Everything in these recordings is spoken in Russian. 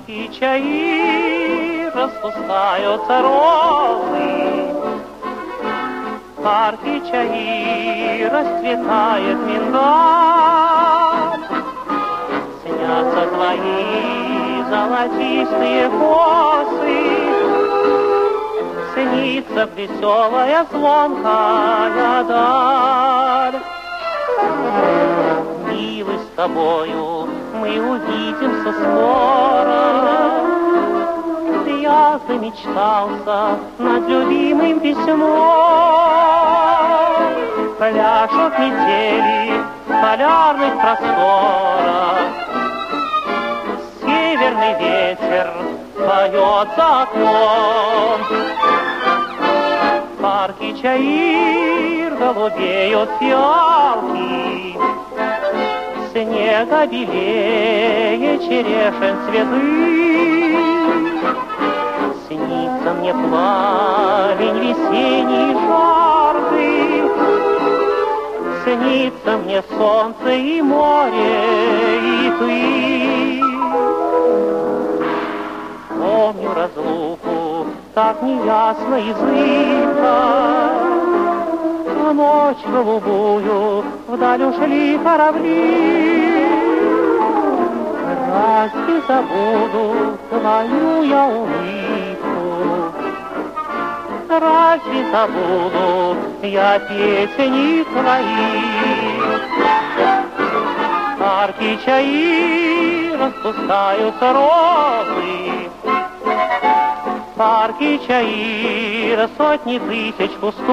парки чаи распускаются розы, парки чаи расцветает миндаль. Снятся твои золотистые косы, снится веселая звонкая даль. Милый, с тобою мы увидимся скоро. Я замечтался над любимым письмом. Пляшут метели в полярных просторах, северный ветер поет за окном. Парки чаир голубеют фиалки, снега белее черешен цветы. Снится мне плавень весенний жаркий, снится мне солнце и море, и ты. Помню разлуку так неясно и зыбко, в ночь голубую вдаль ушли корабли. Разве забуду твою я улыбку? Разве забуду я песни твои? Парки чаи распускаются розы, парки чаир сотни тысяч кустов.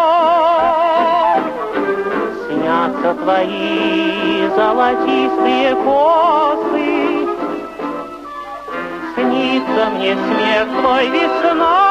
Снятся твои золотистые косы, снится мне смех твой весна.